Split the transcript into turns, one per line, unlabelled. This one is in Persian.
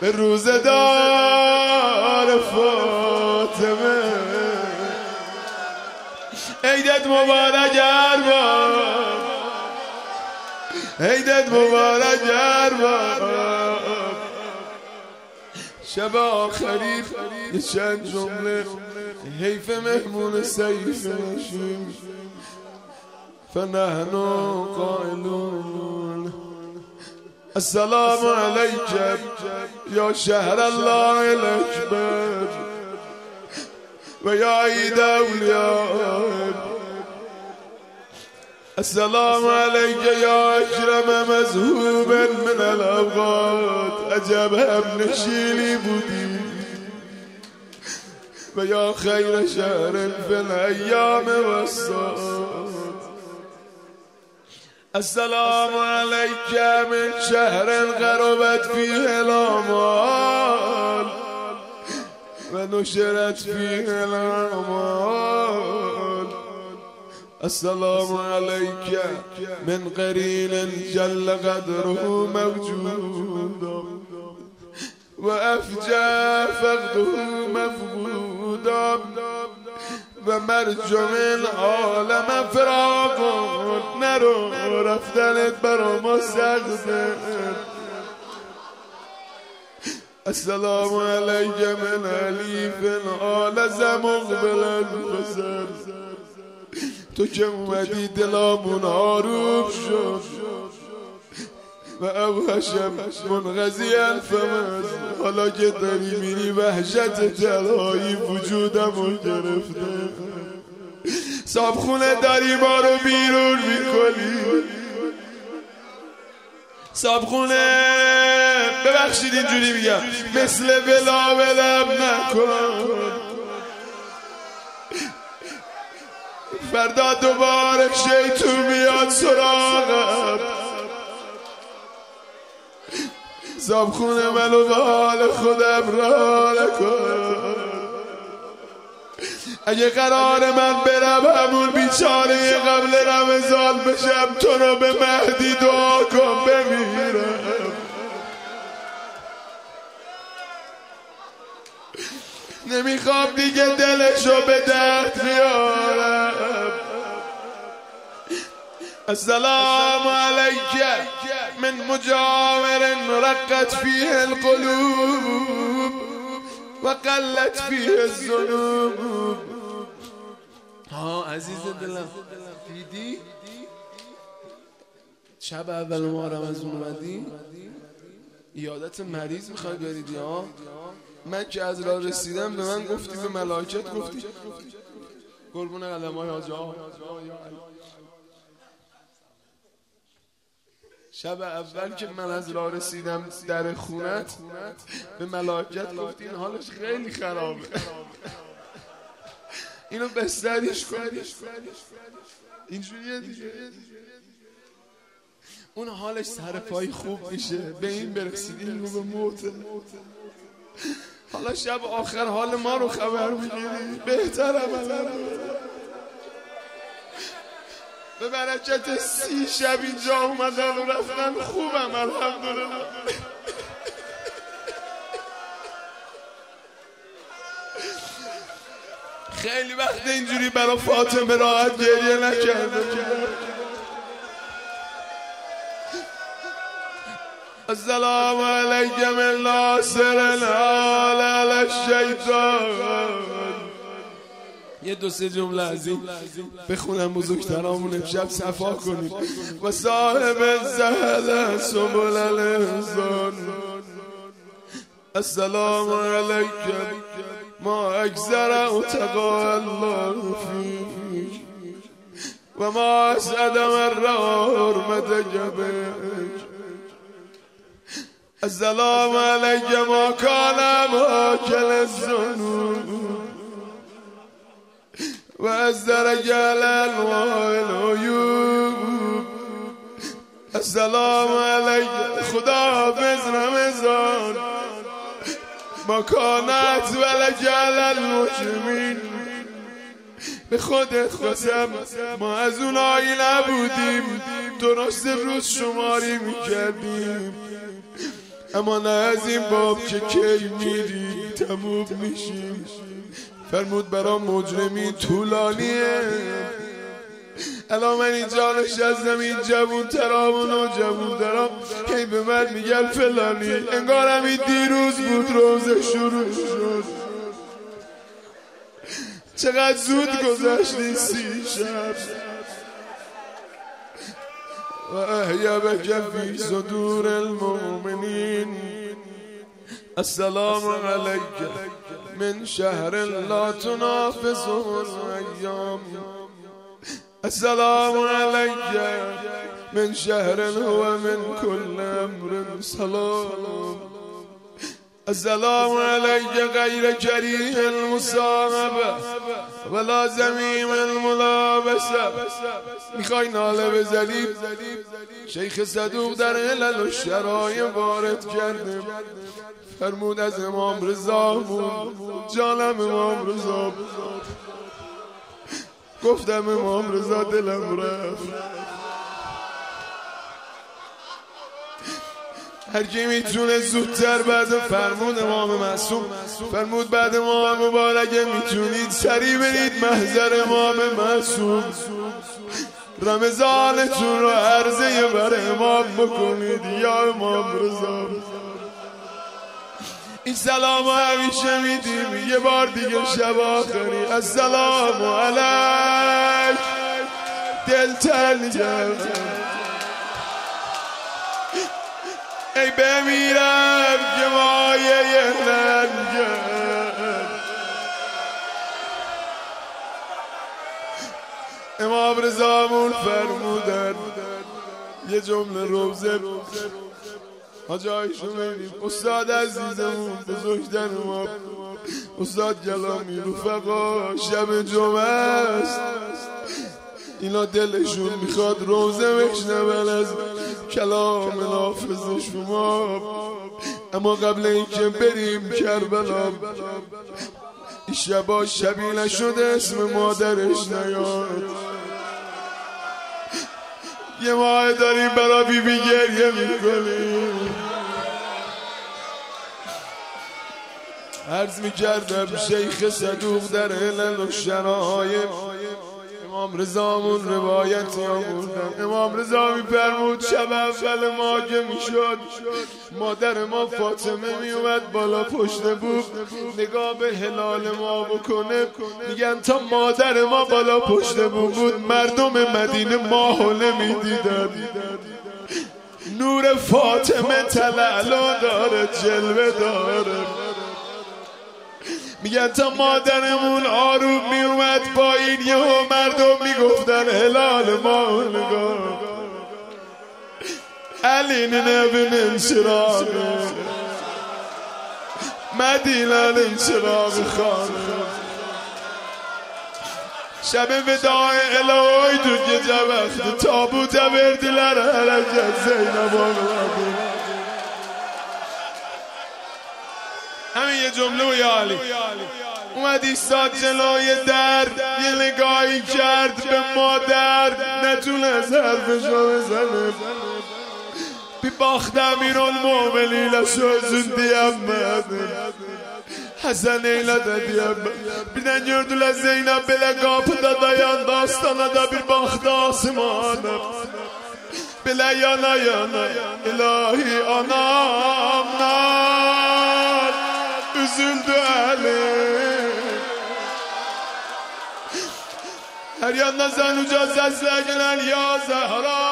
به روزدار فاطمه عیدت مبارک ارباب، عیدت مبارک ارباب. شب آخری یه چند جمله حیف مهمون سیف نشیم. فنحن قائلون السلام علیکم یا شهر الله الاکبر و یا عید اولیاء. السلام علیک یا اکرم مذهوب من الاوقات. عجب هم نشینی بودی و یا خیر شهر فی الایام و الساعات. السلام علیک من شهر غربت فیه الآمال و نشرت فیه الأعمال. السلام علیک من قرین جل قدره موجودا و افجع فقده مفقودا و مرجم العالم فراقون. نرو رفتنت برا ما سخته. السلام علیک من علیف آلز مقبلا بسر. تو که اومدی دلامون آروم شد و اوحشم منغذی الفمز. حالا که داری میری وحشت تلهایی وجودمو گرفته. صابخونه داری ما رو بیرون میکنی. صابخونه ببخشید اینجوری میگم مثل ولا ولم نکن. فردا دوباره شیطون میاد سراغم. صابخونه منو به حال خودم رها نکن. اگه قرار من برم همون بیچاره قبل رمضان بشم، تو رو به مهدی دعا کن بمیرم. نمیخوام دیگه دلشو به درد بیارم. السلام علیک من مجاور رقت فیه القلوب و قلت فیه الذنوب. ها عزیز دلم دیدی شب اول محرم از اومدی عیادت مریض میخوای برید؟ ها من که از راه رسیدم به من گفتی، به ملائکت گفتی قربون قدم‌های حاج آقا. شب اول که من از راه رسیدم در خونت به ملائکت گفتی این حالش خیلی خرابه، اینو بستریش کن. اینجوریه دیگه، اون حالش سر پای خوب میشه. به این برسید این رو به موت. حالا شب آخر حال ما رو خبر میگیری. بهتر عملا به برکت 30 شب اینجا اومدن و رفتن خوبم الحمدلله. خیلی وقت اینجوری برای فاطمه راحت گریه نکردم. السلام علیک من ناصر الحال علی الشیطان. یه دو سه جمله از این بخونم بزرگترامون امشب صفا کنیم. و صاحب الزهد سبل الانسان. السلام علیک ما اکثر اتقا الله فیک و ما اسعد من حرمت جبک. السلام علیک ما کان ماکل الذنوب و از درجل العیوب. السلام علیک خدا حافظ رمضان ما کانت ولجل المجرمین. به خودت قسم ما از اونایی نبودیم درست روز شماری میکردیم. اما نه از این باب که کی میری تموم میشی. فرمود برام مجرمی طولانیه. الان من اینجا نشستم، این جوون ترام و نوجوون ترام هی به من میگن فلانی، انگارم این دیروز بود روزه شروع شد. چقدر زود گذشتی 30 شب. و احیا بک فی صدور المؤمنین. السلام علیک من شهر لا تنافسه الایام. السلام علیک من شهر هو من كل امر سلام. السلام علیک غیر کریه المصاحبه ولا زمیم الملابسه. میخوای ناله بزنی؟ شیخ صدوق در علل و شرایع وارد کرده. فرمود از امام رضا بود، جانم امام رضا. گفتم امام رضا دلم رفت. هر کی میتونه زودتر بعد فرمود امام معصوم، فرمود بعد امام مبارک میتونید سریع برید محضر امام معصوم، رمضانتون رو عرضه بر امام بکنید یا امام رضا. این سلام همیشه میدیم، یه بار دیگه شب آخری السلام علیک دل تنگم. ای بمیرم که مایه ننگم. امام رضامون فرمودن یه جمله روزه حاجایشو ببینیم. استاد عزیزمون بزرگتر ما استاد گلامی رفقا شب جمعه است، اینا دلشون میخواد روزه بشنون از کلام نافذ شما. اما قبل اینکه بریم کربلا، این شبا شبی نشده اسم مادرش نیاد. یه ماه داریم برا بی بی گریه میکنیم. عرض میکردم شیخ صدوق در علل و شرایع امام رضامون روایتی آوردن. امام رضا میفرمود شب اول ما که میشد، مادر ما فاطمه میومد بالا پشت بوب نگاه به هلال ما بکنه. میگن تا مادر ما بالا پشت بوب بود مردم مدینه ماهو نمیدیدن. نور فاطمه تلالو داره، جلوه داره. میگن تا مادرمون آروم میومد پایین یهو مردم میگفتن هلال ما نگاه. علی نبین چراغ مدینه چراغ خانه. شب وداع الهی تو gece vakti tabuta verdiler hareket Zeynep oğlu. همین یه جمله و یا علی. اومد ایستاد جلوی در، یه نگاهی کرد به مادر، نتونست حرفشو بزنه. Bir baktı Emirulmuminin sözün diyemedi. Hasan eyledi diyemedi. Birden gördüler Zeynep bile kapıda dayandı. Astanada bir baktı asmana. Bile yana yana ilahi anamlar. Üzüldü elim. Her yandan sen uca sesle gelen ya Zehra.